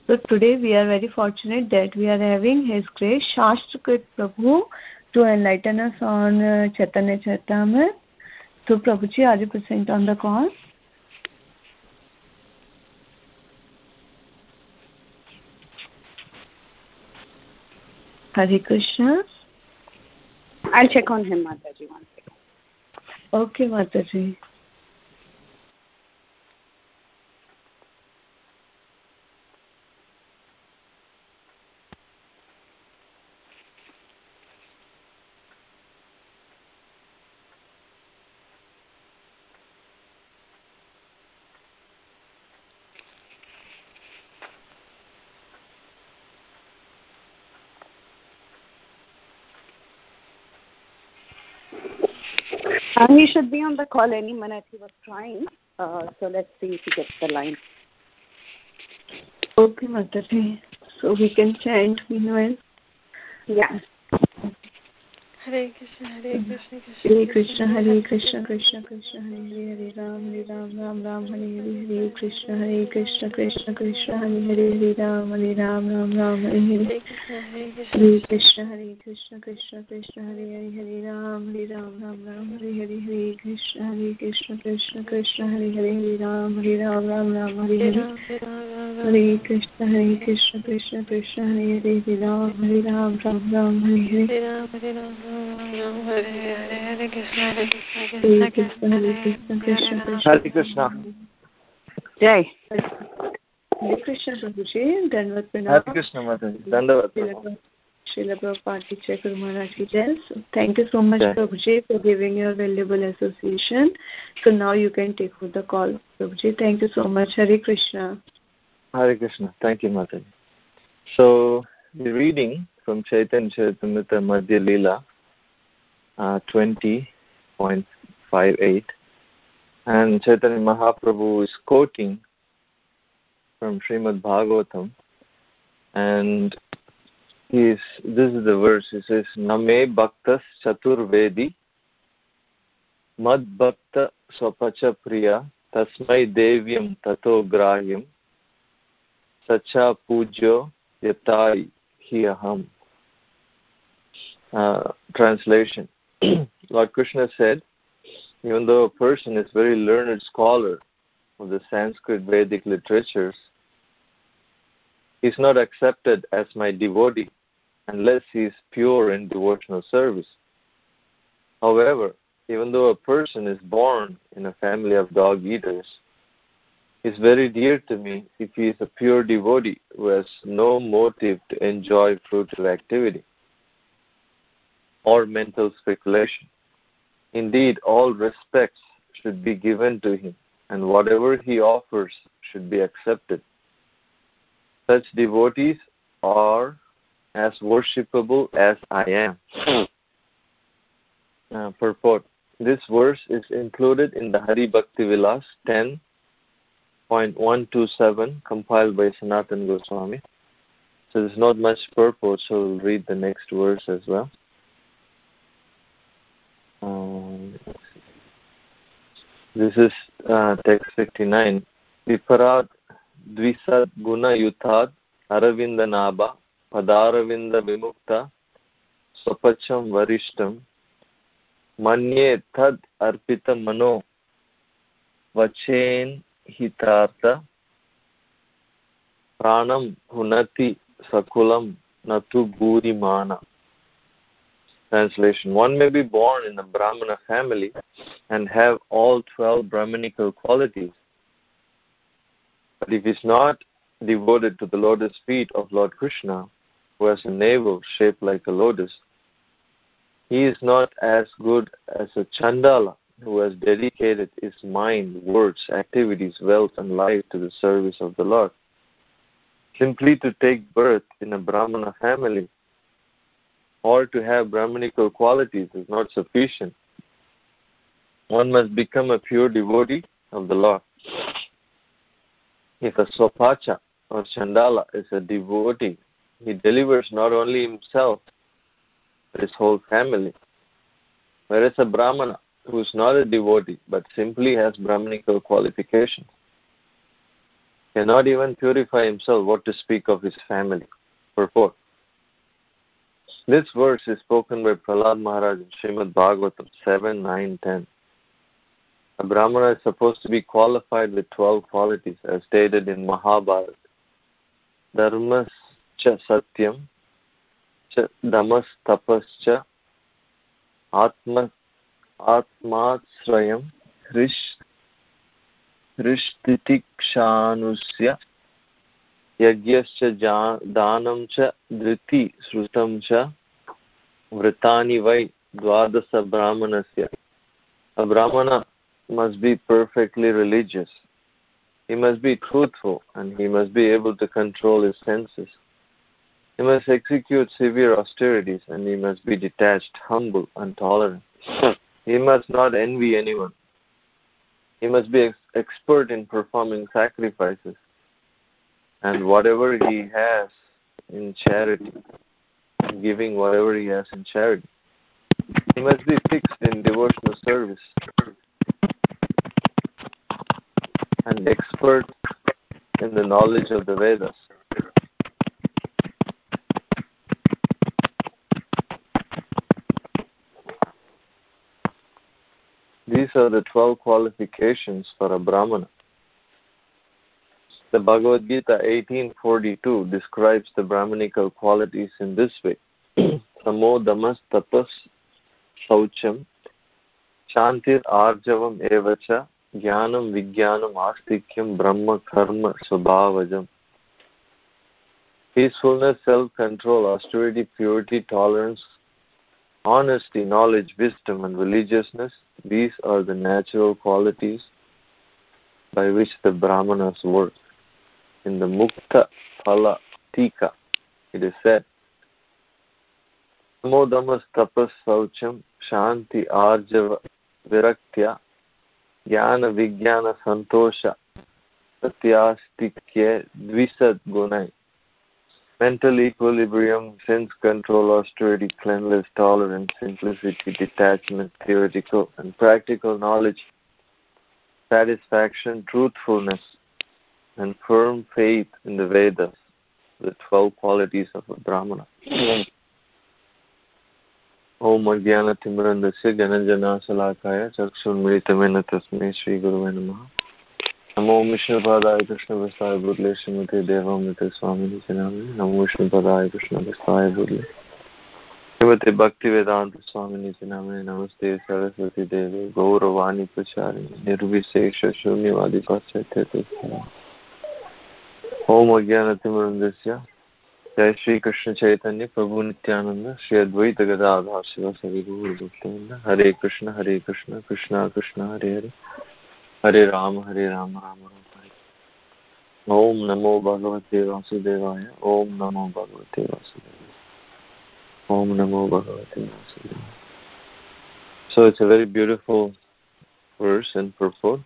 So today we are very fortunate that we are having His Grace Shastrakrit Prabhu to enlighten us on Chaitanya Charitamrita. So Prabhuji, are you present on the call? Hare Krishna. I'll check on him, Mataji, one second. Okay, Mataji. He should be on the call any minute. He was trying. So let's see if he gets the line. Okay, Mataji. So we can chant meanwhile. Yeah. Hare Krishna, Hare Krishna, Hare Krishna, Hare Krishna, Krishna Krishna, Hare Hare, Hare Ram, Ram Ram, Hare Hare, Hare Krishna, Hare Krishna, Krishna Krishna, Hare Hare, Hare Ram, Ram Ram, Hare Hare. Hare Krishna, Hare Krishna, Krishna Krishna, Hare Hare, Hare Ram, Ram Hare Hare, Hare Krishna, Krishna Krishna, Hare Hare, Hare Ram, Ram Hare Hare. Hare Krishna, Hare Krishna, Krishna Krishna, Hare Hare, Hare Ram, Ram Hare Hare. Hare Krishna, Hare Krishna, Hare Krishna, Hare Krishna, Krishna Hare Krishna. Jai. Hare Krishna, Prabhuji. Dandavat Pranam. Hare Krishna, Mataji. Dandavat. Srila Prabhupada Teacher Guru Maharaj Ki Jai. Thank you so much, Prabhuji, for giving your valuable association. So now you can take over the call, Prabhuji. Thank you so much. Hare Krishna. Hare Krishna. Thank you, Mataji. So, we're reading from Chaitanya Charitamrita Madhya Leela 20.58, and Chaitanya Mahaprabhu is quoting from Srimad Bhagavatam, and this is the verse. It says, Name Bhaktas Chaturvedi Mad Bhakta Swapacha Priya Tasmai Devyam Tato Grahyam Sacha Pujo Yatai Hiyaham. Translation. Lord Krishna said, even though a person is very learned scholar of the Sanskrit Vedic literatures, he is not accepted as my devotee unless he is pure in devotional service. However, even though a person is born in a family of dog eaters, he is very dear to me if he is a pure devotee who has no motive to enjoy fruitive activity or mental speculation. Indeed, all respects should be given to him, and whatever he offers should be accepted. Such devotees are as worshipable as I am. Purport. This verse is included in the Hari Bhakti Vilas 10.127 compiled by Sanatana Goswami. So there's not much purport, so we'll read the next verse as well. This is text 59. Viparat Dvisad Guna Yutad Aravinda Naba Padaravinda Vimukta Swapacham Varishtam Manye Tad Arpita Mano Vachen Hitartha Pranam Hunati Sakulam Natu Burimana. Translation. One may be born in a Brahmana family and have all 12 Brahmanical qualities. But if he is not devoted to the lotus feet of Lord Krishna, who has a navel shaped like a lotus, he is not as good as a Chandala who has dedicated his mind, words, activities, wealth, and life to the service of the Lord. Simply to take birth in a Brahmana family or to have Brahmanical qualities is not sufficient. One must become a pure devotee of the Lord. If a Swapacha or Chandala is a devotee, he delivers not only himself, but his whole family. Whereas a Brahmana, who is not a devotee, but simply has Brahmanical qualifications, cannot even purify himself, what to speak of his family. Purport. This verse is spoken by Prahlad Maharaj in Srimad Bhagavatam 7, 9, 10. A Brahmana is supposed to be qualified with 12 qualities as stated in Mahabharata. Dharmas cha satyam cha damas tapas cha atmasrayam Rishtitikshanusya Yagyascha Danam cha Driti Srutam cha Vritani vai Dvadasa Brahmanasya. A Brahmana must be perfectly religious. He must be truthful and he must be able to control his senses. He must execute severe austerities and he must be detached, humble and tolerant. He must not envy anyone. He must be expert in performing sacrifices and whatever he has in charity, giving whatever he has in charity. He must be fixed in devotional service and expert in the knowledge of the Vedas. These are the 12 qualifications for a Brahmana. The Bhagavad Gita 18:42 describes the Brahmanical qualities in this way. Samo damas tapas saucham shantir arjavam evacha jnanam vijnanam astikyam brahma karma svabhavajam. Peacefulness, self-control, austerity, purity, tolerance, honesty, knowledge, wisdom and religiousness, these are the natural qualities by which the Brahmanas work. In the Mukta Phala Tika, it is said, Samodamas tapas saucham shanti arjava viraktya jnana vijnana santosha satyastikya dvisad gunai. Mental equilibrium, sense control, austerity, cleanliness, tolerance, simplicity, detachment, theoretical and practical knowledge, satisfaction, truthfulness, and firm faith in the Vedas, the 12 qualities of a Brahmana. Om Ajnana Timrandasya Gananjana Salakaya Chakshunmritamena Tasmai Shri Guruve Namaha. Namo Vishnu Padaya Krishna Vastaya Budle Srimate Devamrita Swamini Janamani. Namo Vishnu Padaya Krishna Vastaya Budle Srimate Bhakti Vedanta Swamini Janamani. Namaste Saraswati Devi Gauravani Pracharini Nirvisesha Shunyavadi Paschatya. Om Ajnana Timrandasya Jai Shri Krishna Chaitanya Prabhu Nityananda Shri Advaita Gadadhar Sivasari Gaura Bhaktivinoda. Hare Krishna Krishna Krishna Hare Hare Hare Rama Rama Rama. Om Namo Bhagavate Vasudevaya. Om Namo Bhagavate Vasudevaya. Om Namo Bhagavate Vasudevaya. So it's a very beautiful verse and purport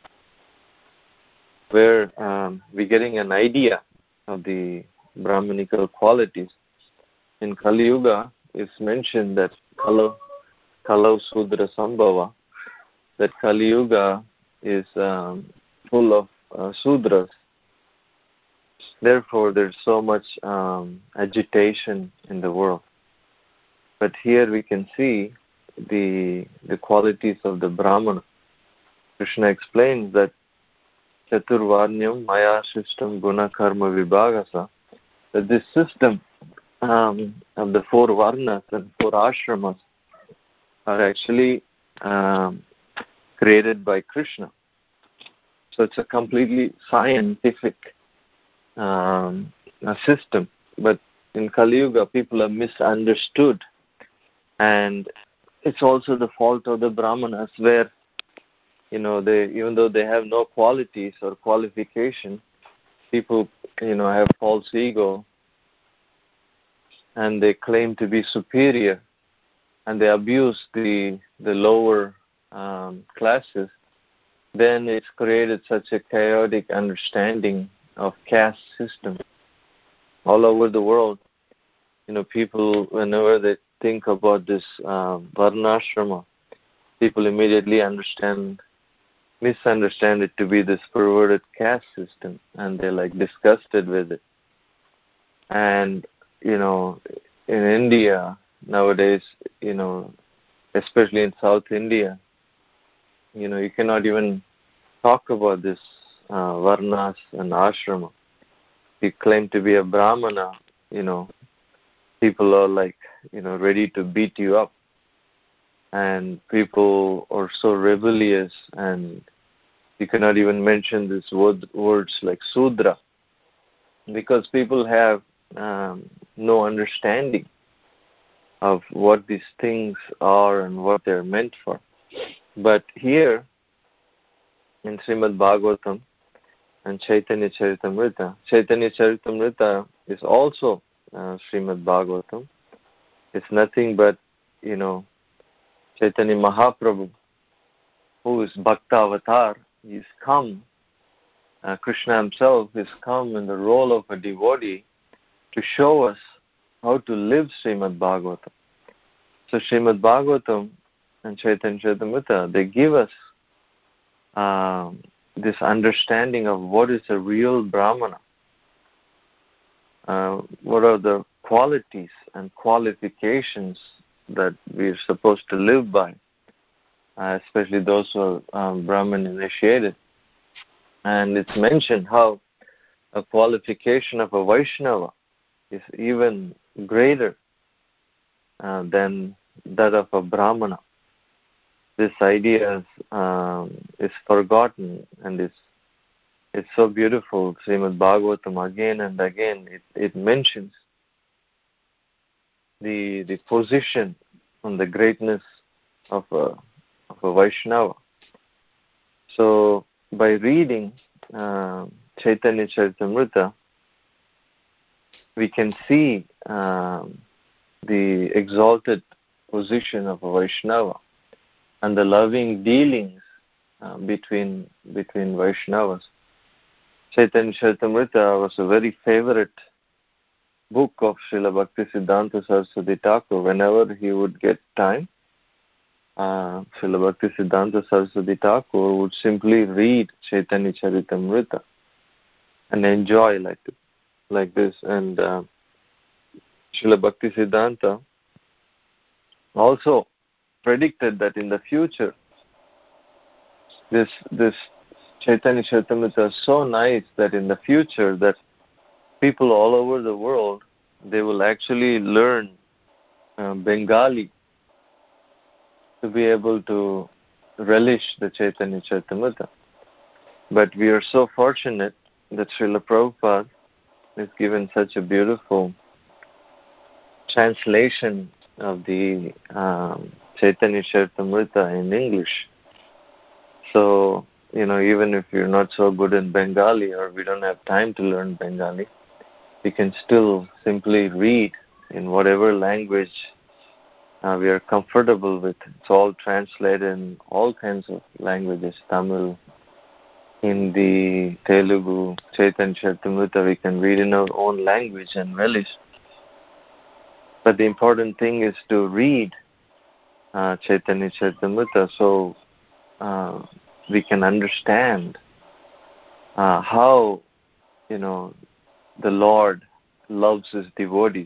where we're getting an idea of the Brahmanical qualities. In Kali Yuga, it's mentioned that Kalau Sudra Sambhava, that Kali Yuga is full of Sudras. Therefore, there's so much agitation in the world. But here we can see the qualities of the Brahmana. Krishna explains that Chaturvarnyam Maya Shishtam Guna Karma Vibhagasa, that this system of the 4 Varnas and 4 Ashramas are actually created by Krishna. So it's a completely scientific system. But in Kali Yuga, people are misunderstood. And it's also the fault of the Brahmanas where, they, even though they have no qualities or qualification, people, have false ego and they claim to be superior and they abuse the lower classes. Then it's created such a chaotic understanding of caste system all over the world. People, whenever they think about this Varnashrama, people immediately understand misunderstand it to be this perverted caste system, and they're like disgusted with it. And in India nowadays, especially in South India, you cannot even talk about this varnas and ashrama. If you claim to be a brahmana, people are like, ready to beat you up. And people are so rebellious, and you cannot even mention these words like Sudra, because people have no understanding of what these things are and what they're meant for. But here in Srimad Bhagavatam and Chaitanya Charitamrita is also Srimad Bhagavatam. It's nothing but, Chaitanya Mahaprabhu, who is Bhakta Avatar. He's come, Krishna himself has come in the role of a devotee to show us how to live Srimad Bhagavatam. So Srimad Bhagavatam and Chaitanya Charitamrita, they give us this understanding of what is a real Brahmana. What are the qualities and qualifications that we're supposed to live by, especially those who are Brahman initiated. And it's mentioned how a qualification of a Vaishnava is even greater than that of a Brahmana. This idea is forgotten, and it's so beautiful. Srimad Bhagavatam again and again it mentions the position and the greatness of a Vaishnava. So by reading Chaitanya Charitamrita, we can see the exalted position of a Vaishnava and the loving dealings between Vaishnavas. Chaitanya Charitamrita was a very favorite book of Srila Bhaktisiddhanta Saraswati Thakur. Whenever he would get time, Srila Bhaktisiddhanta Saraswati Thakur would simply read Chaitanya Charitamrita and enjoy like this. And Srila Bhaktisiddhanta also predicted that in the future, this Chaitanya Charitamrita is so nice that in the future that people all over the world, they will actually learn Bengali to be able to relish the Chaitanya Charitamrita. But we are so fortunate that Srila Prabhupada has given such a beautiful translation of the Chaitanya Charitamrita in English. So, even if you're not so good in Bengali or we don't have time to learn Bengali, we can still simply read in whatever language we are comfortable with. It's all translated in all kinds of languages, Tamil, Hindi, Telugu, Chaitanya Charitamrita. We can read in our own language and relish. But the important thing is to read Chaitanya Charitamrita so we can understand how, the Lord loves his devotees,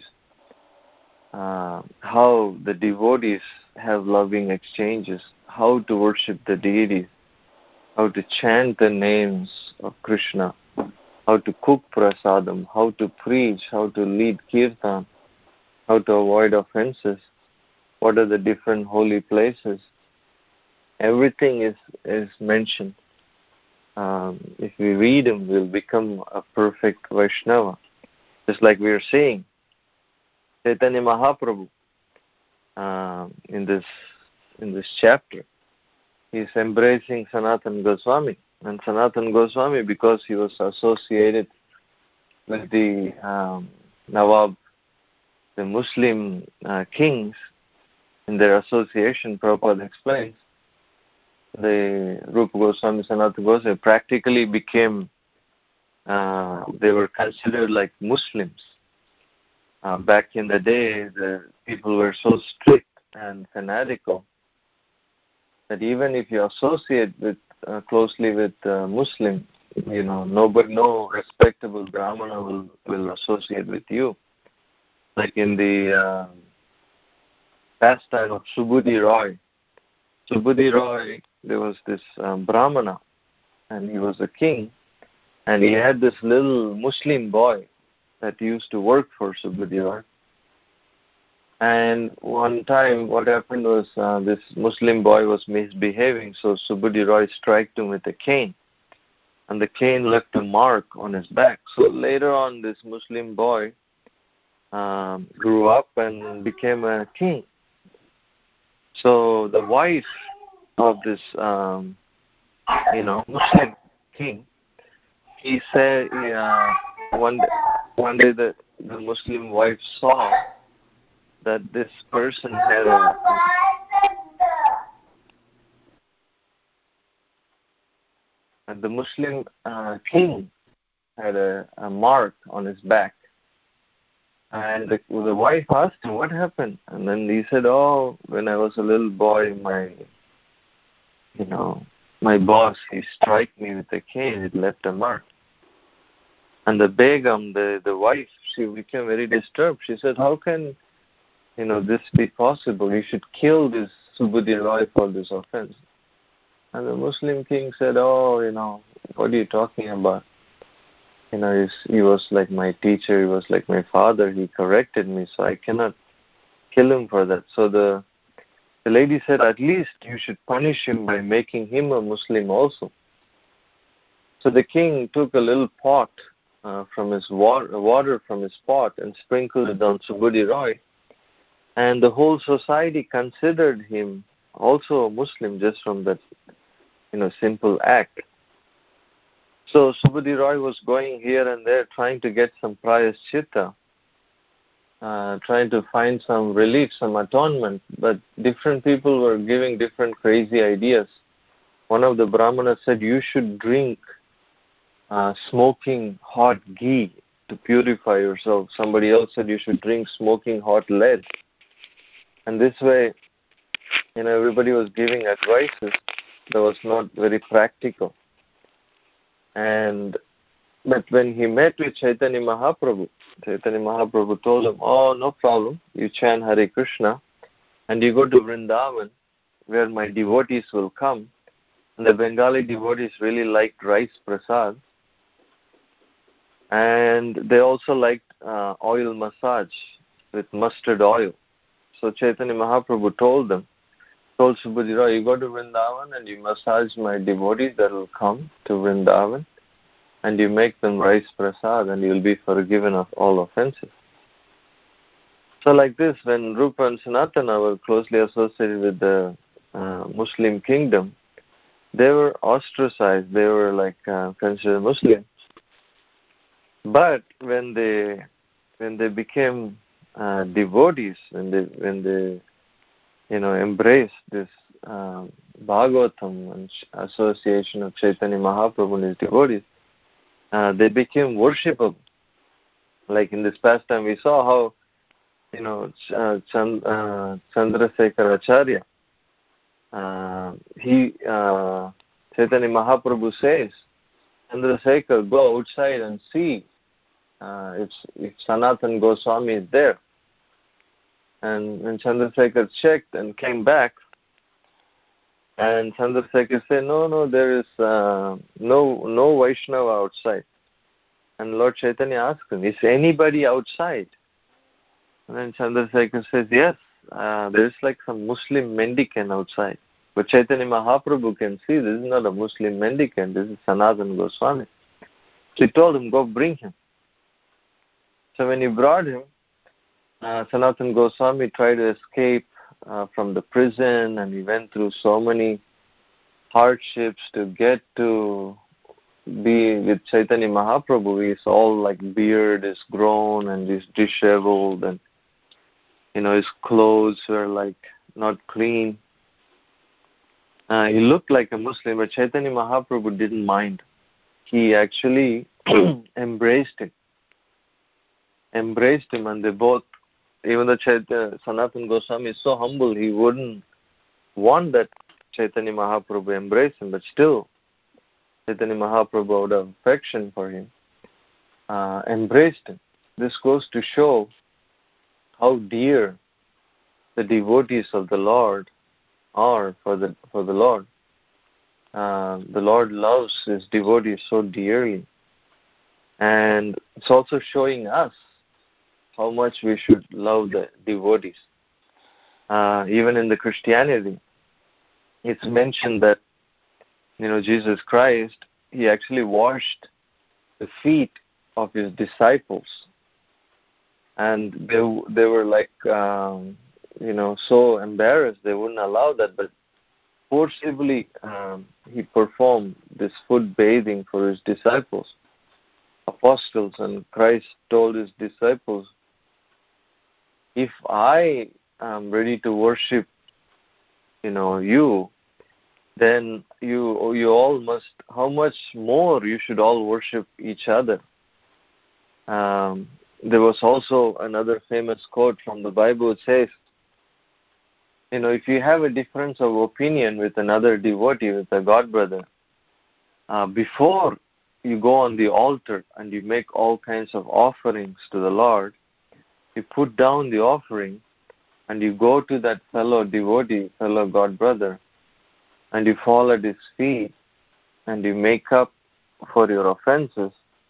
how the devotees have loving exchanges, how to worship the deities, how to chant the names of Krishna, how to cook prasadam, how to preach, how to lead kirtan, how to avoid offenses, what are the different holy places. Everything is mentioned. If we read them, we'll become a perfect Vaishnava. Just like we are saying, Chaitanya Mahaprabhu in this chapter, he's embracing Sanatana Goswami. And Sanatana Goswami, because he was associated with the Nawab, the Muslim kings, in their association, Prabhupada explains, the Rupa Goswami, Sanatana Goswami practically became, they were considered like Muslims. Back in the day, the people were so strict and fanatical that even if you associate with closely with Muslim, no respectable Brahmana will associate with you. Like in the pastime of Subudhi Roy. Subudhi Roy, there was this Brahmana, and he was a king, and he had this little Muslim boy that used to work for Subudhi Roy. And one time what happened was this Muslim boy was misbehaving, so Subudhi Roy struck him with a cane. And the cane left a mark on his back. So later on, this Muslim boy grew up and became a king. So the wife of this, Muslim king, he said one day the Muslim wife saw that this person had and the Muslim king had a mark on his back. And the wife asked him, what happened? And then he said, when I was a little boy, my boss, he struck me with a cane, it left a mark. And the Begum, the wife, she became very disturbed. She said, how can this be possible? You should kill this Subudhi Roy for this offense. And the Muslim king said, what are you talking about? He was like my teacher, he was like my father, he corrected me, so I cannot kill him for that. So the lady said, at least you should punish him by making him a Muslim also. So the king took a little pot from his water from his pot and sprinkled it on Subudhi Roy. And the whole society considered him also a Muslim just from that, simple act. So Subudhi Roy was going here and there trying to get some prayaschitta, trying to find some relief, some atonement. But different people were giving different crazy ideas. One of the Brahmanas said, you should drink smoking hot ghee to purify yourself. Somebody else said you should drink smoking hot lead. And this way, everybody was giving advices that was not very practical. But when he met with Chaitanya Mahaprabhu told him, no problem, you chant Hare Krishna and you go to Vrindavan where my devotees will come. And the Bengali devotees really liked rice prasad. And they also liked oil massage with mustard oil. So Chaitanya Mahaprabhu told Subudhi Roy, you go to Vrindavan and you massage my devotees that will come to Vrindavan and you make them rice prasad and you will be forgiven of all offenses. So like this, when Rupa and Sanatana were closely associated with the Muslim kingdom, they were ostracized, they were considered Muslims. But when they became devotees, when they embraced this Bhagavatam and association of Chaitanya Mahaprabhu and his devotees, they became worshipable. Like in this past time, we saw how Chandrasekhar Acharya, Chaitanya Mahaprabhu says, Chandrasekhar, go outside and see if Sanatan Goswami is there. And when Chandrasekhar checked and came back, and Chandrasekhar said, no, there is no Vaishnava outside. And Lord Chaitanya asked him, is anybody outside? And then Chandrasekhar says, yes, there is some Muslim mendicant outside. But Chaitanya Mahaprabhu can see this is not a Muslim mendicant, this is Sanatan Goswami. So he told him, go bring him. So when he brought him, Sanatan Goswami tried to escape from the prison, and he went through so many hardships to get to be with Chaitanya Mahaprabhu. His all beard is grown and he's disheveled, and his clothes were not clean. He looked like a Muslim, but Chaitanya Mahaprabhu didn't mind. He actually embraced him, and they both, even though Sanatan Goswami is so humble, he wouldn't want that Chaitanya Mahaprabhu embrace him, but still Chaitanya Mahaprabhu, out of affection for him, embraced him. This goes to show how dear the devotees of the Lord are for the Lord. The Lord loves his devotees so dearly. And it's also showing us how much we should love the devotees. Even in the Christianity, it's mentioned that, Jesus Christ, he actually washed the feet of his disciples. And they were like, so embarrassed, they wouldn't allow that, but forcibly he performed this foot bathing for his disciples, apostles. And Christ told his disciples, if I am ready to worship, you, then you all must, how much more you should all worship each other. There was also another famous quote from the Bible. It says, if you have a difference of opinion with another devotee, with a God brother, before you go on the altar and you make all kinds of offerings to the Lord, you put down the offering and you go to that fellow devotee, fellow God brother, and you fall at his feet and you make up for your offenses.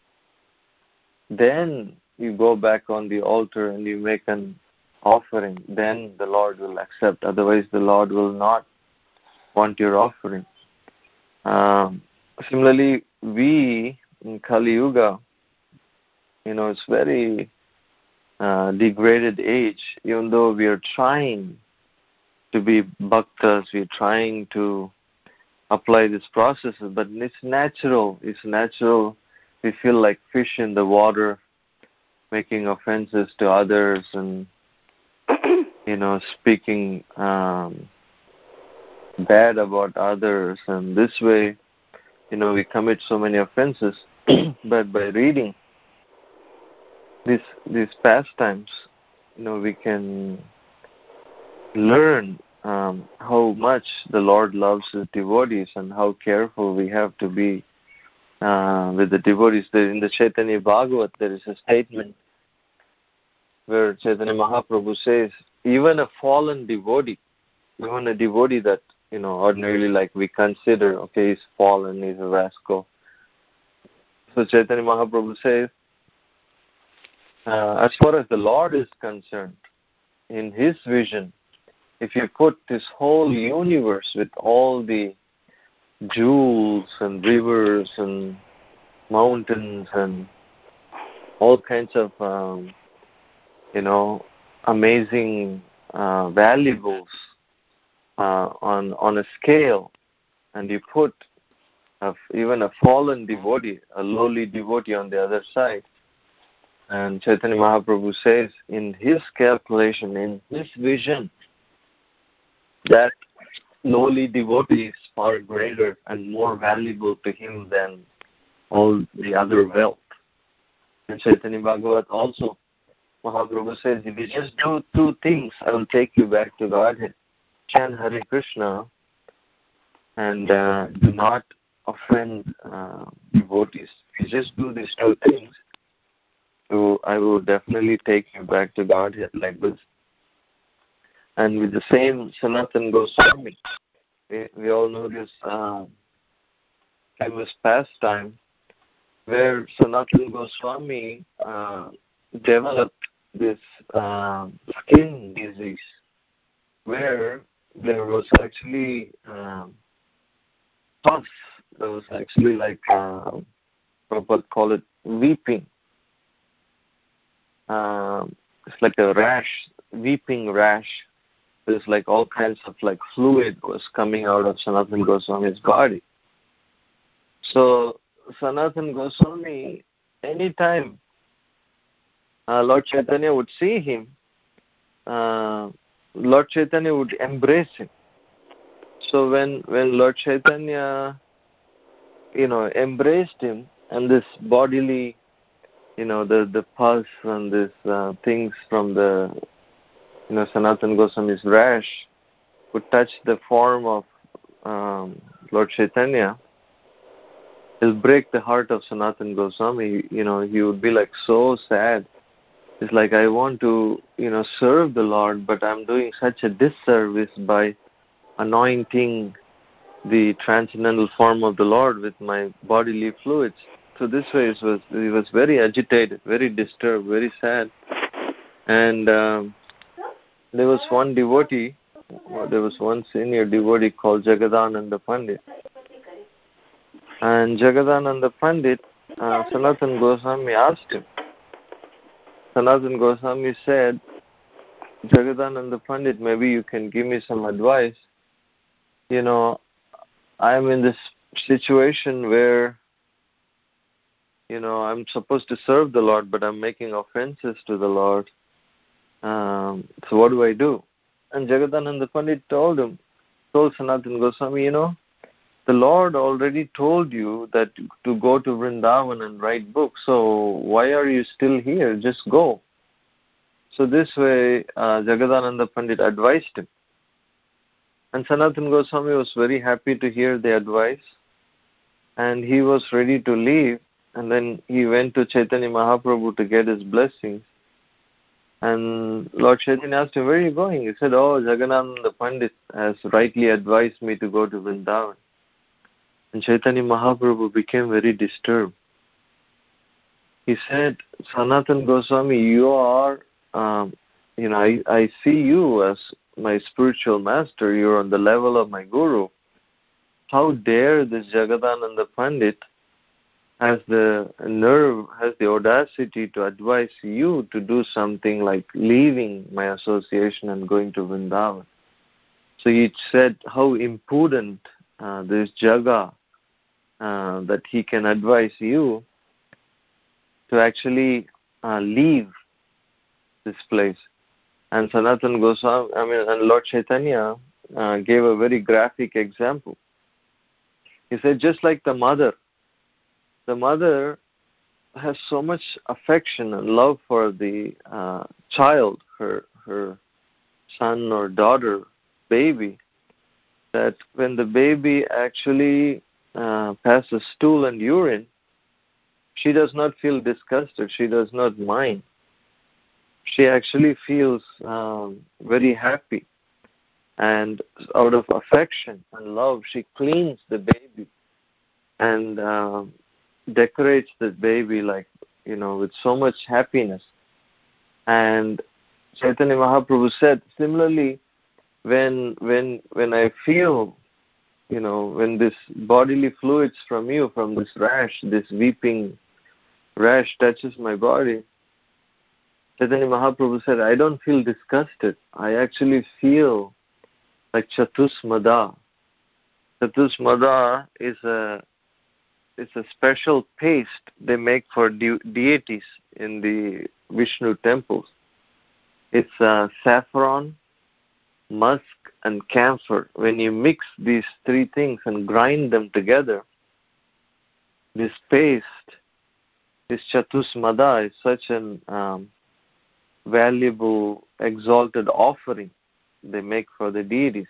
Then you go back on the altar and you make an offering. Then the Lord will accept. Otherwise, the Lord will not want your offering. Similarly, we in Kali Yuga, it's very degraded age. Even though we are trying to be bhaktas, we're trying to apply these processes, but it's natural. It's natural. We feel like fish in the water, making offenses to others and, speaking bad about others. And this way, we commit so many offenses. But by reading these pastimes, we can learn how much the Lord loves his devotees and how careful we have to be with the devotees. In the Chaitanya Bhagavat, there is a statement where Chaitanya Mahaprabhu says, even a fallen devotee, even a devotee that, ordinarily like we consider, okay, he's fallen, he's a rascal. So Chaitanya Mahaprabhu says, as far as the Lord is concerned, in his vision, if you put this whole universe with all the jewels and rivers and mountains and all kinds of, amazing valuables on a scale, and you put even a fallen devotee, a lowly devotee on the other side, and Chaitanya Mahaprabhu says in his calculation, in his vision, that lowly devotee is far greater and more valuable to him than all the other wealth. And Chaitanya Bhagavat also, Mahaprabhu says, if you just do two things, I will take you back to Godhead. Chant Hare Krishna and do not offend devotees. If you just do these two things, I will definitely take you back to Godhead like this. And with the same Sanatana Goswami, we all know this famous pastime where Sanatana Goswami developed this skin disease, where there was actually pus. There was actually like Prabhupada call it weeping. It's like a rash, weeping rash. There's like all kinds of like fluid was coming out of Sanatana Goswami's body. So Sanatana Goswami, anytime Lord Chaitanya would see him, Lord Chaitanya would embrace him. So when Lord Chaitanya, embraced him, and this bodily, the pulse and this things from the, Sanatana Goswami's rash would touch the form of Lord Chaitanya, it'll break the heart of Sanatana Goswami. He would be like so sad. It's like, I want to, serve the Lord, but I'm doing such a disservice by anointing the transcendental form of the Lord with my bodily fluids. So this way he was very agitated, very disturbed, very sad. And there was one senior devotee called Jagadananda Pandit. And Jagadananda Pandit, Sanatana Goswami asked him. Sanatana Goswami said, Jagadananda Pandit, maybe you can give me some advice. I'm in this situation where, I'm supposed to serve the Lord, but I'm making offenses to the Lord. So what do I do? And Jagadananda Pandit told Sanatana Goswami, the Lord already told you that to go to Vrindavan and write books. So why are you still here? Just go. So this way, Jagadananda Pandit advised him. And Sanatana Goswami was very happy to hear the advice. And he was ready to leave. And then he went to Chaitanya Mahaprabhu to get his blessings. And Lord Chaitanya asked him, where are you going? He said, Jagadananda Pandit has rightly advised me to go to Vrindavan. And Chaitanya Mahaprabhu became very disturbed. He said, Sanatana Goswami, you are, I see you as my spiritual master. You're on the level of my guru. How dare this Jagadananda Pandit has the nerve, has the audacity to advise you to do something like leaving my association and going to Vrindavan. So he said, how impudent this Jaga, that he can advise you to actually leave this place. And Sanatana Goswami, and Lord Chaitanya gave a very graphic example. He said, just like the mother has so much affection and love for the child, her son or daughter, baby, that when the baby actually passes stool and urine, she does not feel disgusted. She does not mind. She actually feels very happy. And out of affection and love, she cleans the baby and decorates the baby with so much happiness. And Chaitanya Mahaprabhu said, similarly, when I feel, when this bodily fluids from you, from this rash, this weeping rash touches my body, Chaitanya Mahaprabhu said, I don't feel disgusted. I actually feel like Chatusmada. Chatusmada is a special paste they make for deities in the Vishnu temples. It's saffron, musk, and camphor. When you mix these three things and grind them together, this paste, this Chatusmada, is such an valuable, exalted offering they make for the deities.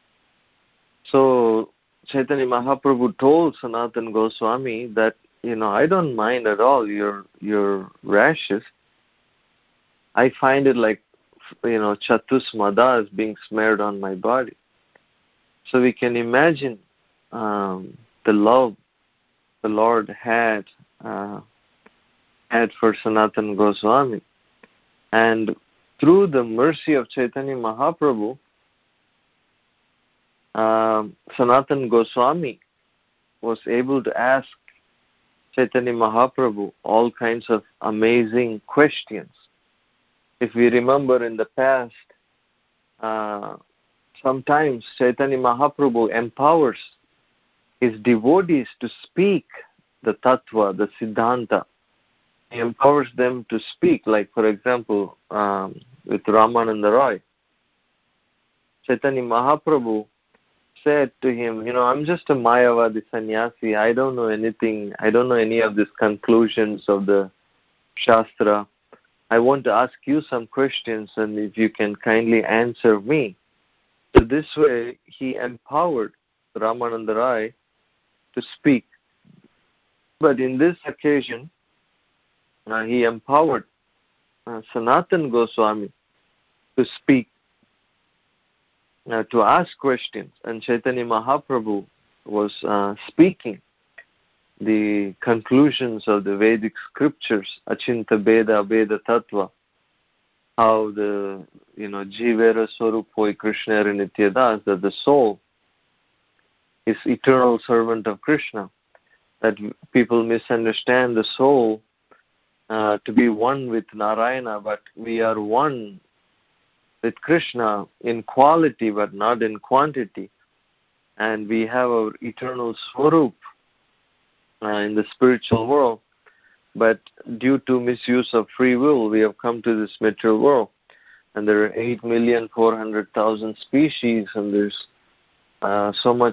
So Chaitanya Mahaprabhu told Sanatana Goswami that, I don't mind at all your rashes. I find it like, Chatusmada is being smeared on my body. So we can imagine the love the Lord had for Sanatana Goswami. And through the mercy of Chaitanya Mahaprabhu, Sanatana Goswami was able to ask Chaitanya Mahaprabhu all kinds of amazing questions. If we remember in the past, sometimes Chaitanya Mahaprabhu empowers his devotees to speak the tattva, the siddhanta. He empowers them to speak, like for example, with Ramananda Roy. Chaitanya Mahaprabhu said to him, I'm just a Mayavadi sannyasi. I don't know anything. I don't know any of these conclusions of the Shastra. I want to ask you some questions, and if you can kindly answer me. So this way, he empowered Ramananda Rai to speak. But in this occasion, he empowered Sanatan Goswami to speak, to ask questions, and Chaitanya Mahaprabhu was speaking the conclusions of the Vedic scriptures, Achinta Beda Abeda Tattva, how the Jivera Swarupoi Krishna Nityadas, that the soul is eternal servant of Krishna, that people misunderstand the soul to be one with Narayana, but we are one with Krishna in quality but not in quantity, and we have our eternal Swarup in the spiritual world, but due to misuse of free will, we have come to this material world, and there are 8,400,000 species, and there's so much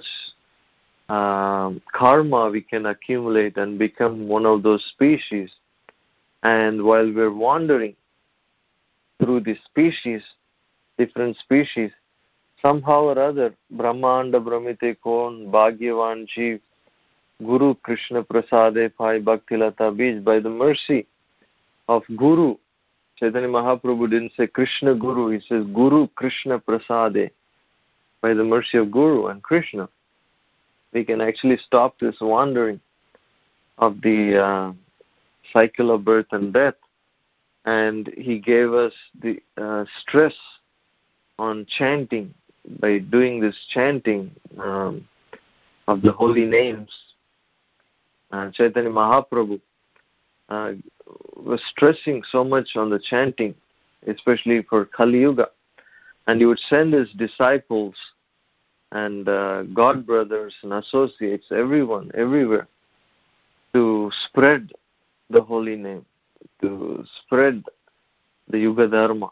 karma we can accumulate and become one of those species. And while we're wandering through these species, different species, somehow or other, Brahmanda Brahmite Kon, Bhagyavan Jeev, Guru Krishna Prasade Pai Bhaktilata Bij, by the mercy of Guru. Chaitanya Mahaprabhu didn't say Krishna Guru, he says Guru Krishna Prasade. By the mercy of Guru and Krishna, we can actually stop this wandering of the cycle of birth and death. And he gave us the stress on chanting. By doing this chanting of the holy names, Chaitanya Mahaprabhu was stressing so much on the chanting, especially for Kali Yuga. And he would send his disciples and God brothers and associates, everyone, everywhere, to spread the holy name, to spread the Yuga Dharma.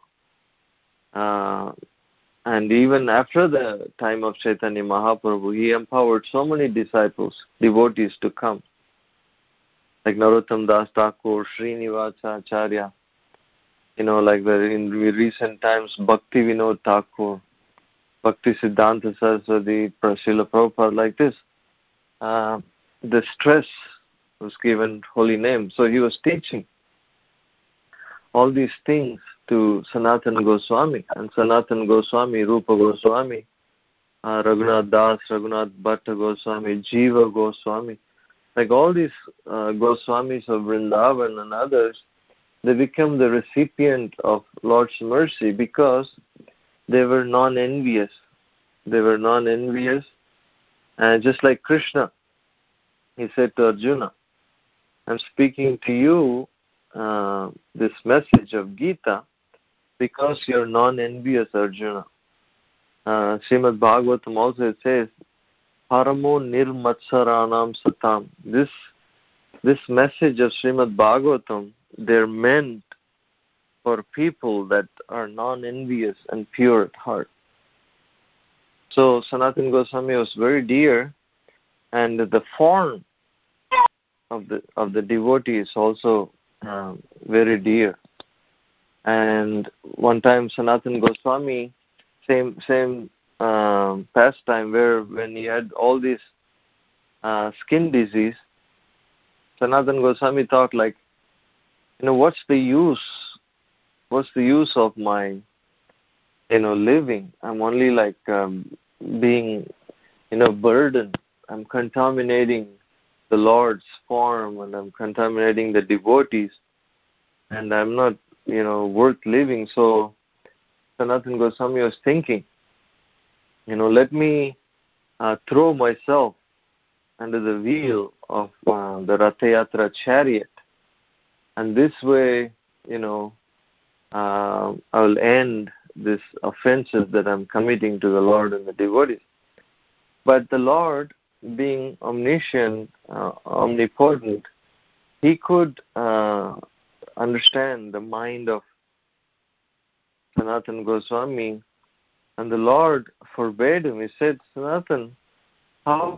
And even after the time of Chaitanya Mahaprabhu, he empowered so many disciples, devotees to come, like Narottam Das Thakur, Srinivasa Acharya, like in recent times, Bhakti Vinod Thakur, Bhakti Siddhanta Saraswati, Srila Prabhupada, like this. The stress was given holy name. So he was teaching all these things to Sanatana Goswami, and Sanatana Goswami, Rupa Goswami, Raghunath Das, Raghunath Bhatta Goswami, Jiva Goswami, like all these Goswamis of Vrindavan and others, they become the recipient of Lord's mercy because they were non-envious. They were non-envious, and just like Krishna, he said to Arjuna, I'm speaking to you this message of Gita because you're non-envious, Arjuna. Srimad Bhagavatam also says, Paramo nirmatsaranam satam. This message of Srimad Bhagavatam, they're meant for people that are non-envious and pure at heart. So Sanatana Goswami was very dear, and the form of the devotee is also very dear. And one time Sanatana Goswami, same pastime, where when he had all this skin disease, Sanatana Goswami thought, like, what's the use of my living? I'm only like being burdened. I'm contaminating the Lord's form, and I'm contaminating the devotees, and I'm not worth living. So Sanatana Goswami was thinking, let me throw myself under the wheel of the Ratha Yatra chariot, and this way I will end this offenses that I'm committing to the Lord and the devotees. But the Lord, being omniscient, omnipotent, he could understand the mind of Sanatana Goswami, and the Lord forbade him. He said, Sanatana, how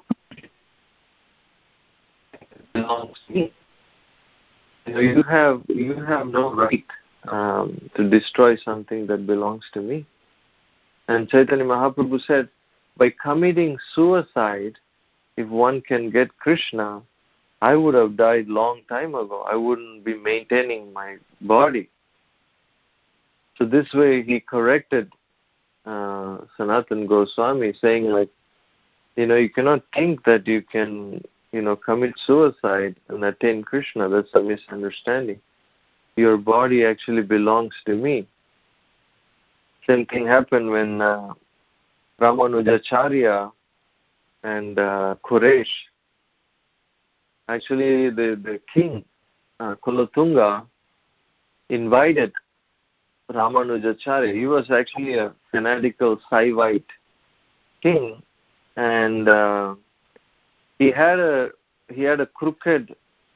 belongs to me? You have no right to destroy something that belongs to me. And Chaitanya Mahaprabhu said, by committing suicide, if one can get Krishna, I would have died long time ago. I wouldn't be maintaining my body. So this way he corrected Sanatana Goswami, saying like, you cannot think that you can, commit suicide and attain Krishna. That's a misunderstanding. Your body actually belongs to me. Same thing happened when Ramanujacharya and Quraysh, actually the king, Kulatunga, invited Ramanujacharya. He was actually a fanatical Saivite king, and he had a crooked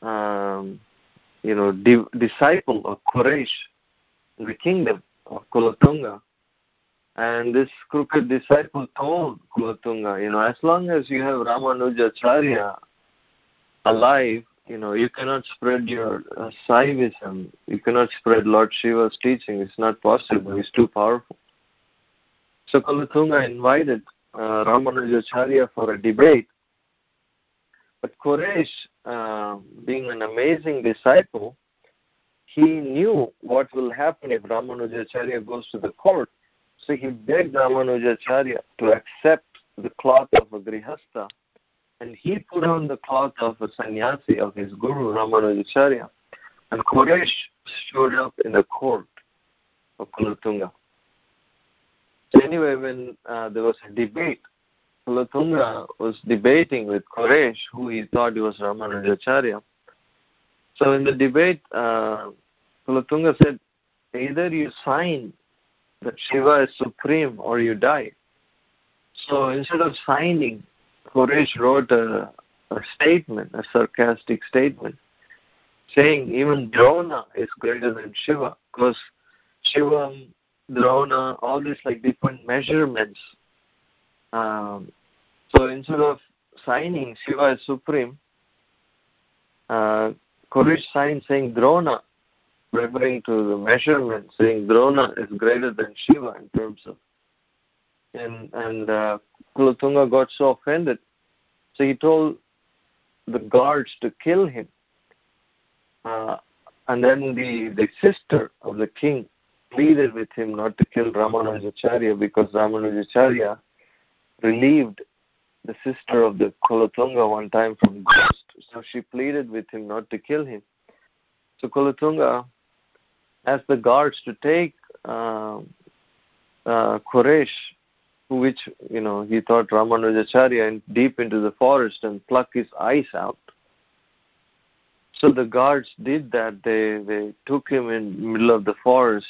disciple of Quraysh in the kingdom of Kulatunga. And this crooked disciple told Kulatunga, as long as you have Ramanujacharya alive, you cannot spread your Saivism. You cannot spread Lord Shiva's teaching. It's not possible. It's too powerful. So Kulatunga invited Ramanujacharya for a debate. But Quraysh, being an amazing disciple, he knew what will happen if Ramanujacharya goes to the court. So he begged Ramanujacharya to accept the cloth of a grihastha, and he put on the cloth of a sannyasi of his guru Ramanujacharya, and Quraysh showed up in the court of Kulatunga. So anyway, when there was a debate, Kulatunga was debating with Quraysh, who he thought was Ramanujacharya. So in the debate, Kulatunga said, either you sign that Shiva is supreme or you die. So instead of signing, Quraysh wrote a statement, a sarcastic statement, saying even Drona is greater than Shiva, because Shiva, Drona, all these like different measurements. So instead of signing Shiva is supreme, Quraysh signed saying Drona, referring to the measurement, saying Drona is greater than Shiva in terms of. And Kulatunga got so offended, so he told the guards to kill him. And then the sister of the king pleaded with him not to kill Ramanujacharya, because Ramanujacharya relieved the sister of the Kulatunga one time from ghost. So she pleaded with him not to kill him. So Kulatunga asked the guards to take Quraysh, which, he thought Ramanujacharya, deep into the forest and pluck his eyes out. So the guards did that. They took him in the middle of the forest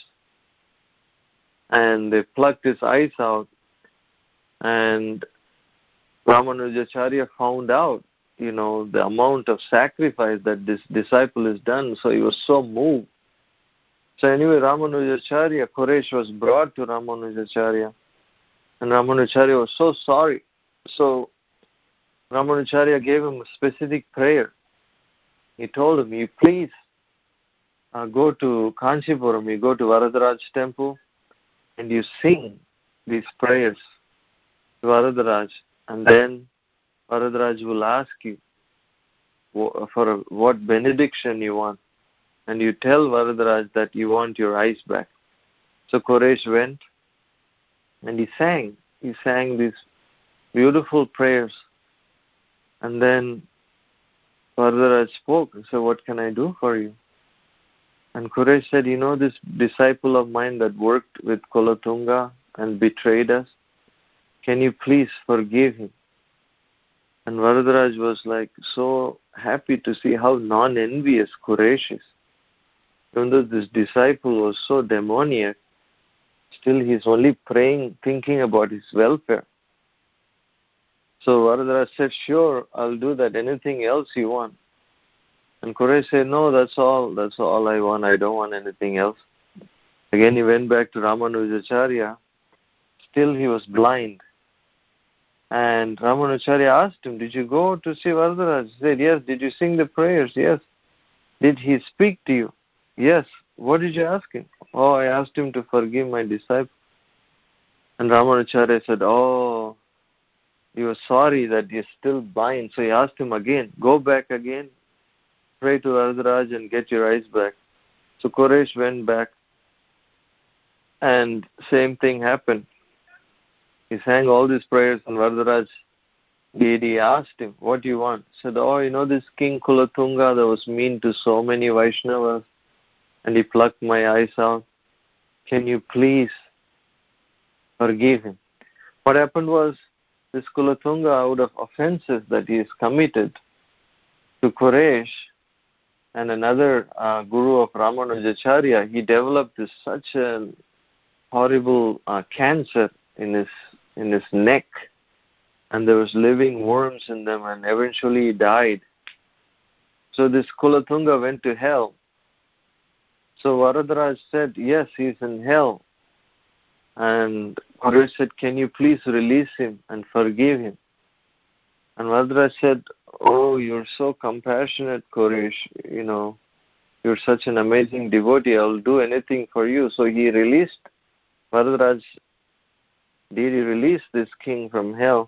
and they plucked his eyes out. And Ramanujacharya found out, the amount of sacrifice that this disciple has done. So he was so moved. So anyway, Ramanujacharya, Quraysh was brought to Ramanujacharya. And Ramanujacharya was so sorry. So Ramanujacharya gave him a specific prayer. He told him, you please go to Kanchipuram, you go to Varadaraj temple, and you sing these prayers to Varadaraj. And then Varadaraj will ask you for what benediction you want. And you tell Varadaraj that you want your eyes back. So Quraysh went and he sang these beautiful prayers. And then Varadaraj spoke and said, what can I do for you? And Quraysh said, this disciple of mine that worked with Kulatunga and betrayed us, can you please forgive him? And Varadaraj was like so happy to see how non-envious Quraysh is. Even though this disciple was so demoniac, still he's only praying, thinking about his welfare. So Varadaraj said, sure, I'll do that. Anything else you want? And Quraysh said, no, that's all I want. I don't want anything else. Again, he went back to Ramanujacharya. Still he was blind. And Ramanujacharya asked him, did you go to see Varadaraj? He said, yes. Did you sing the prayers? Yes. Did he speak to you? Yes. What did you ask him? Oh, I asked him to forgive my disciple. And Ramanujacharya said, you were sorry that you're still blind. So he asked him again, go back again pray to Varadaraj and get your eyes back. So Koresh went back, and same thing happened. He sang all these prayers, and Varadaraj deity asked him, what do you want? He said, this King Kulatunga that was mean to so many Vaishnavas, and he plucked my eyes out. Can you please forgive him? What happened was, this Kulatunga, out of offenses that he has committed to Koresh and another guru of Ramanujacharya, he developed such a horrible cancer in his neck, and there was living worms in them, and eventually he died. So this Kulatunga went to hell. So Varadaraj said, yes, he's in hell. And Koresh said, can you please release him and forgive him? And Varadaraj said, oh, you're so compassionate, Koresh. You're such an amazing devotee. I'll do anything for you. So he released, Varadaraj deity released this king from hell.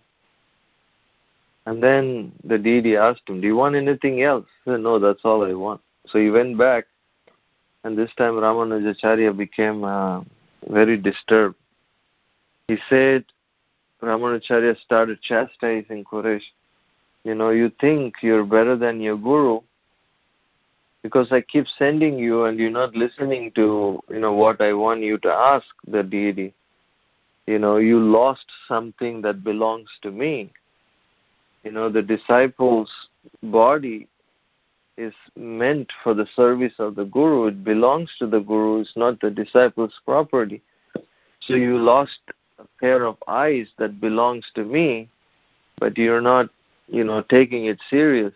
And then the deity asked him, do you want anything else? He said, no, that's all I want. So he went back, and this time Ramanujacharya became very disturbed. He said, Ramanujacharya started chastising Koresh. You think you're better than your guru because I keep sending you and you're not listening to, what I want you to ask the deity. You lost something that belongs to me. The disciple's body is meant for the service of the guru. It belongs to the guru. It's not the disciple's property. So you lost a pair of eyes that belongs to me, but you're not, taking it serious.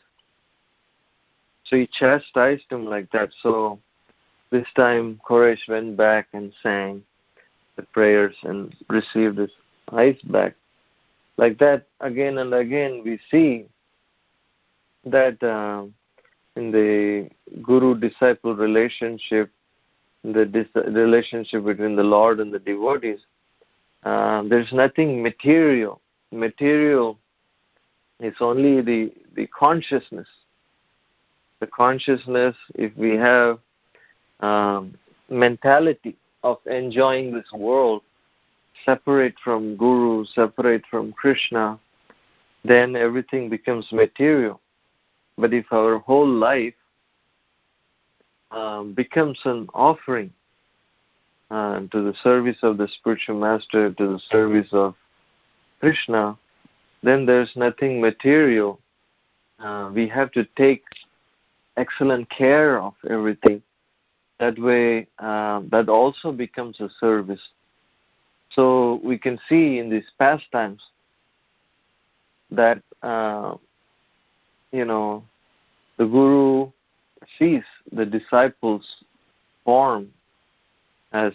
So he chastised him like that. So this time Koresh went back and sang the prayers and received his eyes back. Like that, again and again, we see that in the guru-disciple relationship, the relationship between the Lord and the devotees, there's nothing material. Material is only the consciousness. The consciousness, if we have mentality of enjoying this world, separate from Guru, separate from Krishna, then everything becomes material. But if our whole life becomes an offering to the service of the spiritual master, to the service of Krishna, then there's nothing material. We have to take excellent care of everything. That way, that also becomes a service. So we can see in these pastimes that, the Guru sees the disciples' form as,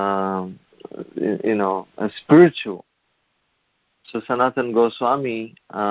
as spiritual. So Sanatana Goswami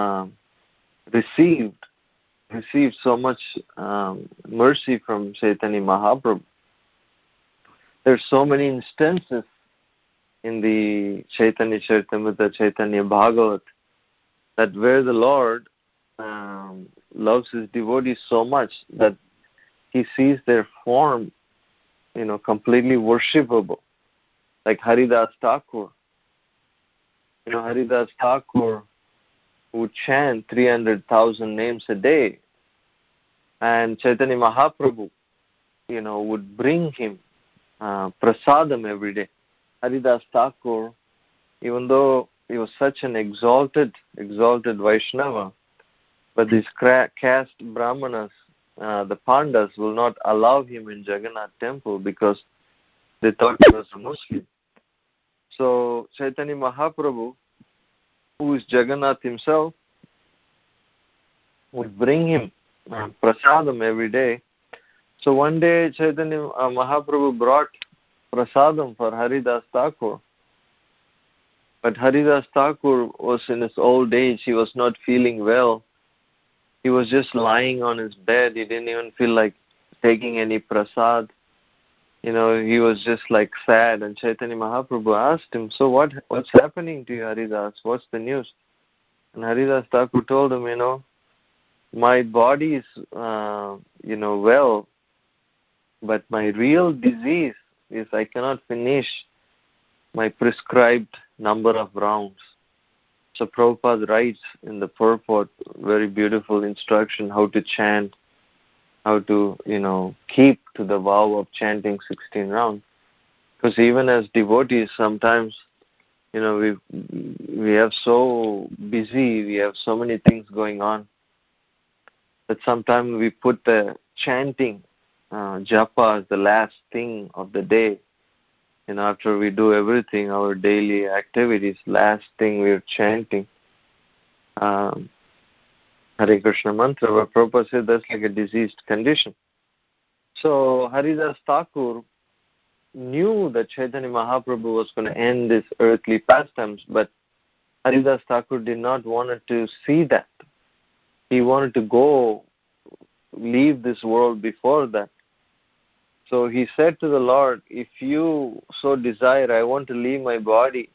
received so much mercy from Chaitanya Mahaprabhu. There's so many instances in the Chaitanya Charitamrita, Chaitanya Bhagavat, that where the Lord loves his devotees so much that he sees their form, completely worshipable. Like Haridas Thakur. Haridas Thakur would chant 300,000 names a day. And Chaitanya Mahaprabhu, would bring him prasadam every day. Haridas Thakur, even though he was such an exalted Vaishnava, but these caste Brahmanas, the Pandas, will not allow him in Jagannath temple because they thought he was a Muslim. So Chaitanya Mahaprabhu, who is Jagannath himself, would bring him prasadam every day. So one day Chaitanya Mahaprabhu brought prasadam for Haridas Thakur. But Haridas Thakur was in his old age. He was not feeling well. He was just lying on his bed. He didn't even feel like taking any prasad. He was just like sad. And Chaitanya Mahaprabhu asked him, so what's happening to you, Haridas? What's the news? And Haridas Thakur told him, my body is, well, but my real disease is I cannot finish my prescribed number of rounds. So Prabhupada writes in the purport, very beautiful instruction how to chant, how to, keep to the vow of chanting 16 rounds. Because even as devotees, sometimes, we have so busy, we have so many things going on, that sometimes we put the chanting, japa, as the last thing of the day. After we do everything, our daily activities, last thing we're chanting Hare Krishna mantra. But Prabhupada said that's like a diseased condition. So Haridas Thakur knew that Chaitanya Mahaprabhu was going to end his earthly pastimes, but Haridas Thakur did not want to see that. He wanted to leave this world before that. So he said to the Lord, if you so desire, I want to leave my body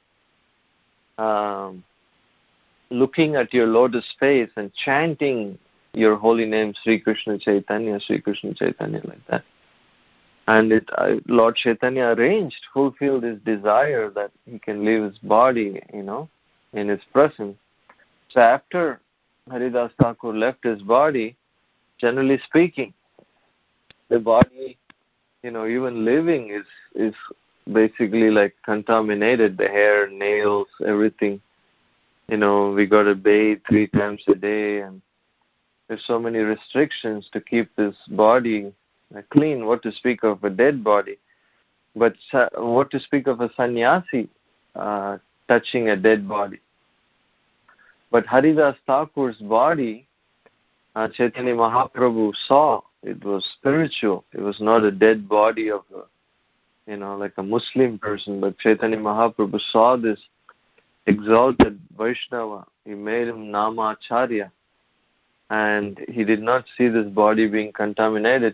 looking at your lotus face and chanting your holy name, Sri Krishna Chaitanya, like that. And Lord Chaitanya fulfilled his desire that he can leave his body, in his presence. So after Haridas Thakur left his body, generally speaking, the body, even living is basically like contaminated. The hair, nails, everything. We got to bathe 3 times a day, and there's so many restrictions to keep this body clean. What to speak of a dead body? But what to speak of a sannyasi touching a dead body? But Haridas Thakur's body, Chaitanya Mahaprabhu saw. It was spiritual. It was not a dead body of like a Muslim person, but Chaitanya Mahaprabhu saw this exalted Vaishnava. He made him Namacharya, and he did not see this body being contaminated.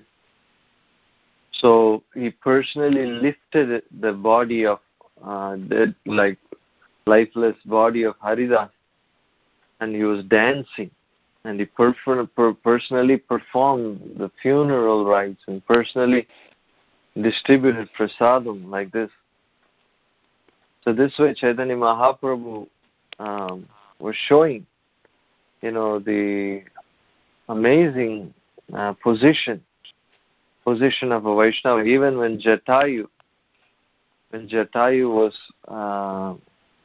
So he personally lifted the body of dead, like lifeless body of Haridas, and he was dancing. And he personally performed the funeral rites and personally distributed prasadam like this. So this way Chaitanya Mahaprabhu was showing, the amazing position of a Vaishnava. Even when Jatayu was,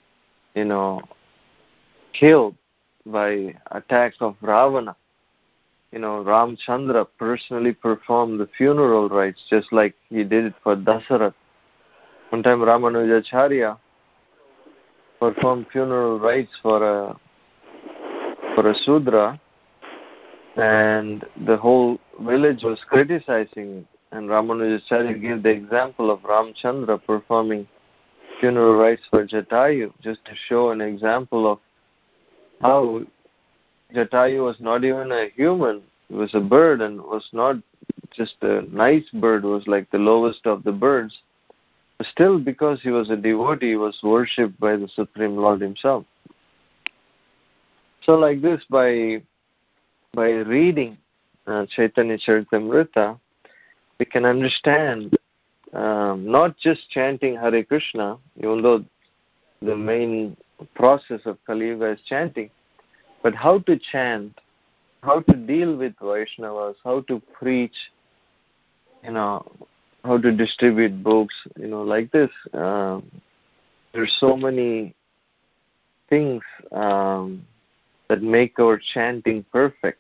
killed by attack of Ravana, Ramchandra personally performed the funeral rites just like he did it for Dasarath. One time Ramanujacharya performed funeral rites for a Sudra, and the whole village was criticizing it. And Ramanujacharya gave the example of Ramchandra performing funeral rites for Jatayu, just to show an example of how Jatayu was not even a human. It was a bird, and was not just a nice bird, was like the lowest of the birds. But still, because he was a devotee, he was worshipped by the Supreme Lord himself. So like this, by reading Chaitanya Charitamrita, we can understand not just chanting Hare Krishna, even though the main process of Kali Yuga is chanting, but how to chant, how to deal with Vaishnavas, how to preach, how to distribute books, like this. There's so many things that make our chanting perfect.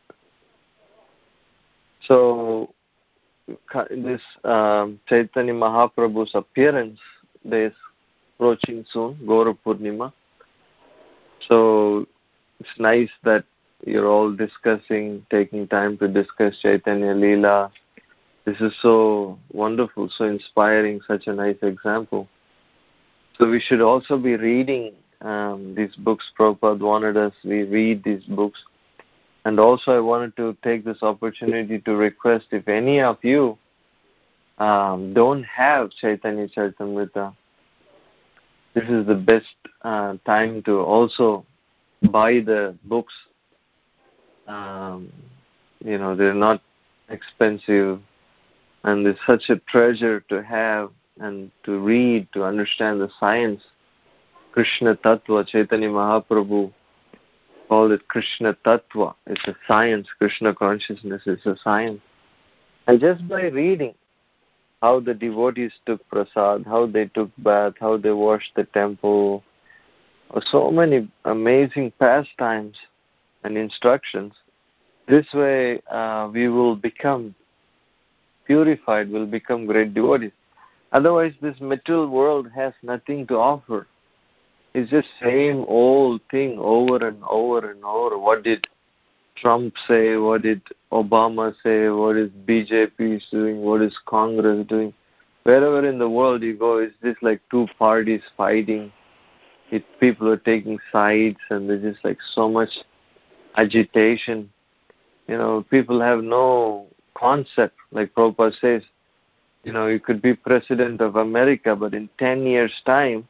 So this Chaitanya Mahaprabhu's appearance day is approaching soon, Gaura Purnima. So it's nice that you're all taking time to discuss Chaitanya Leela. This is so wonderful, so inspiring, such a nice example. So we should also be reading these books. Prabhupada wanted us, we read these books. And also I wanted to take this opportunity to request, if any of you don't have Chaitanya Charitamrita, this is the best time to also buy the books they're not expensive, and it's such a treasure to have and to read, to understand the science. Krishna Tattva, Chaitanya Mahaprabhu called it Krishna Tattva. It's a science. Krishna consciousness is a science. And just by reading how the devotees took prasad, how they took bath, how they washed the temple, so many amazing pastimes and instructions, this way we will become purified, will become great devotees. Otherwise, this material world has nothing to offer. It's just same old thing over and over and over. What did Trump say? What did Obama say? What is BJP doing? What is Congress doing? Wherever in the world you go, it's just like two parties fighting. People are taking sides, and there's just like so much agitation. People have no concept. Like Prabhupada says, you could be president of America, but in 10 years' time,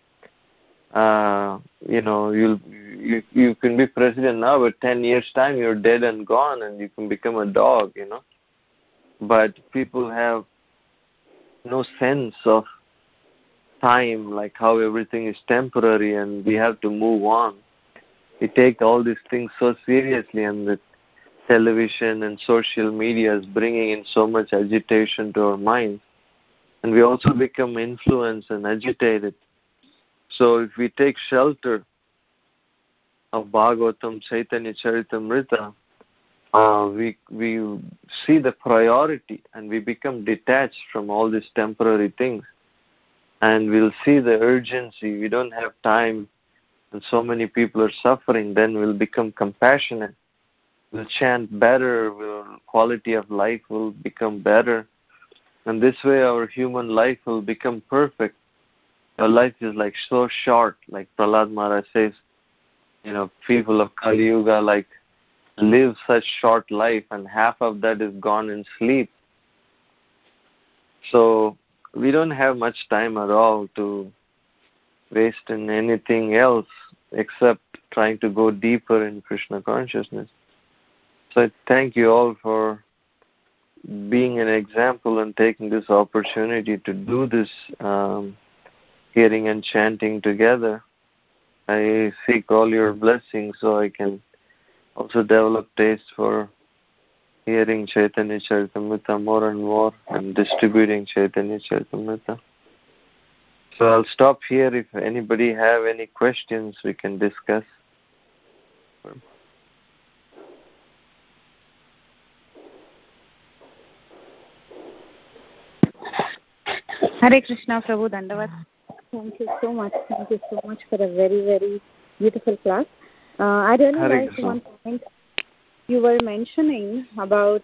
you can be president now, but 10 years' time you're dead and gone, and you can become a dog, But people have no sense of time, like how everything is temporary and we have to move on. We take all these things so seriously, and the television and social media is bringing in so much agitation to our minds, and we also become influenced and agitated. So if we take shelter of Bhagavatam, Chaitanya Charitamrita, we see the priority, and we become detached from all these temporary things, and we'll see the urgency. We don't have time, and so many people are suffering. Then we'll become compassionate. We'll chant better. Quality of life will become better, and this way our human life will become perfect. Our life is like so short, like Prahlad Maharaj says, people of Kali Yuga live such short life, and half of that is gone in sleep. So we don't have much time at all to waste in anything else except trying to go deeper in Krishna consciousness. So I thank you all for being an example and taking this opportunity to do this hearing and chanting together. I seek all your blessings so I can also develop taste for hearing Chaitanya Charitamrita more and more and distributing Chaitanya Charitamrita. So I'll stop here. If anybody have any questions, we can discuss. Hare Krishna, Prabhu Dandavat. Thank you so much. Thank you so much for a very, very beautiful class. I really liked one point you were mentioning about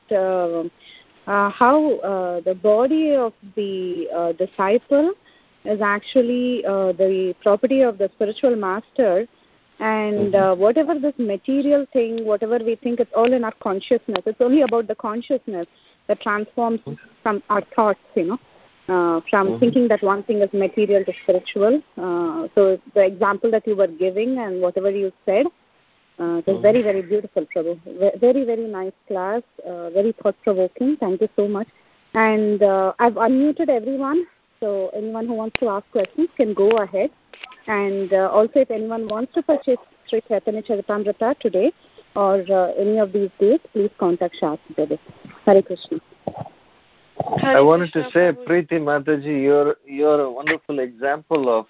how the body of the disciple is actually the property of the spiritual master, and whatever this material thing, whatever we think, it's all in our consciousness. It's only about the consciousness that transforms from our thoughts, from thinking that one thing is material to spiritual. So the example that you were giving and whatever you said, it was very, very beautiful, Prabhu. Very, very nice class, very thought-provoking. Thank you so much. And I've unmuted everyone, so anyone who wants to ask questions can go ahead. And also, if anyone wants to purchase Sri Chaitanya Charitamrita today or any of these days, please contact Shastri Devi. Hare Krishna. I wanted to say, Preeti Mataji, you're a wonderful example of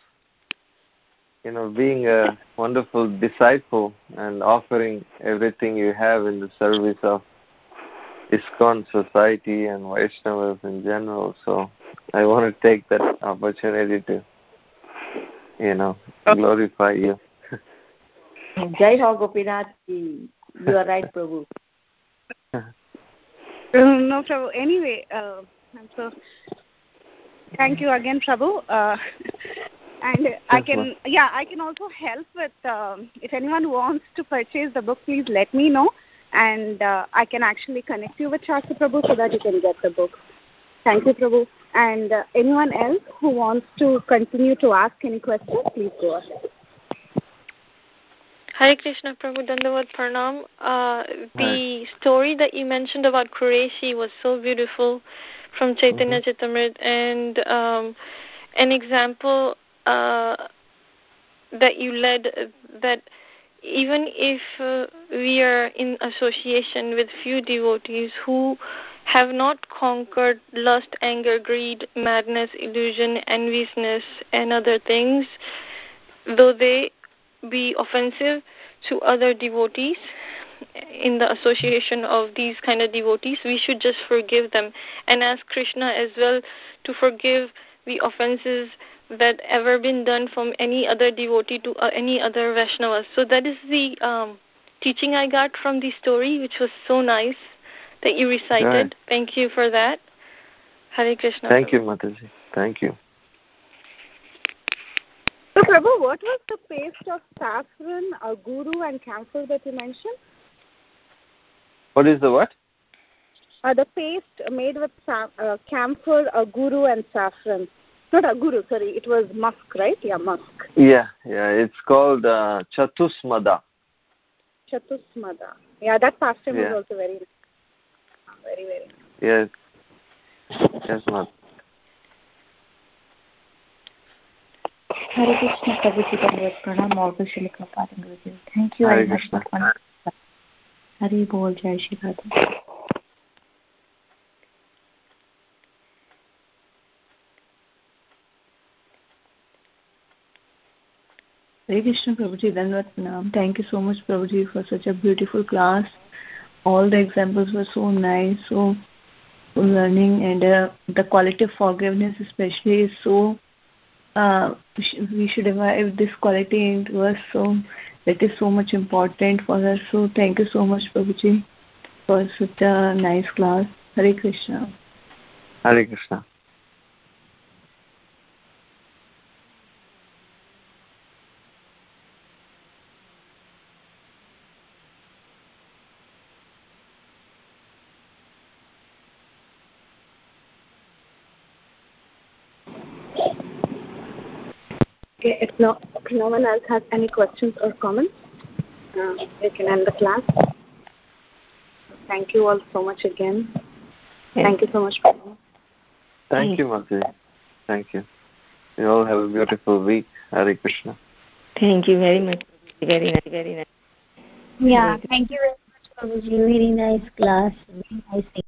being a wonderful disciple and offering everything you have in the service of ISKCON society and Vaishnavas in general. So I want to take that opportunity to, glorify you. Jai Ho Gopinath. You are right, Prabhu. No, Prabhu. Anyway, so thank you again, Prabhu. And I can also help with, if anyone wants to purchase the book, please let me know, and I can actually connect you with Shastri Prabhu so that you can get the book. Thank you, Prabhu. And anyone else who wants to continue to ask any questions, please go ahead. Hare Krishna, Prabhu, Dandavad Pranam. The story that you mentioned about Qureshi was so beautiful from Chaitanya Charitamrita, and an example that you led, that even if we are in association with few devotees who have not conquered lust, anger, greed, madness, illusion, enviousness, and other things, though they be offensive to other devotees, in the association of these kind of devotees, we should just forgive them and ask Krishna as well to forgive the offenses that ever been done from any other devotee to any other Vaishnavas. So that is the teaching I got from the story, which was so nice that you recited. Right. Thank you for that. Hare Krishna. Thank you, Mataji. Thank you. So, Prabhu, what was the paste of saffron, guru, and camphor that you mentioned? What is the what? The paste made with camphor, guru, and saffron. Not aguru, sorry. It was musk, right? Yeah, musk. Yeah. It's called chatusmada. Chatusmada. Yeah, that pastime was also very nice. Very, very nice. Yes, ma'am. Hare Krishna, Prabhuji, Dandavad Pranam, all Shri Prabhupada and Guruji. Thank you very much for coming. Hare Bol, Jai Shri Radha. Hare Krishna, Prabhuji, Dandavad Pranam. Thank you so much, Prabhuji, for such a beautiful class. All the examples were so nice, so learning, and the quality of forgiveness especially is so, we should revive this quality into us, so that is so much important for us. So thank you so much, Prabhuji, for such a nice class. Hare Krishna. Hare Krishna. Okay, if no one else has any questions or comments, we can end the class. Thank you all so much again. Thank you so much, Prabhu. Thank you, Mataji. Thank you. You all have a beautiful week. Hare Krishna. Thank you very much. Very nice, very nice. Yeah, thank you very much, Prabhuji. Very nice class. Very nice.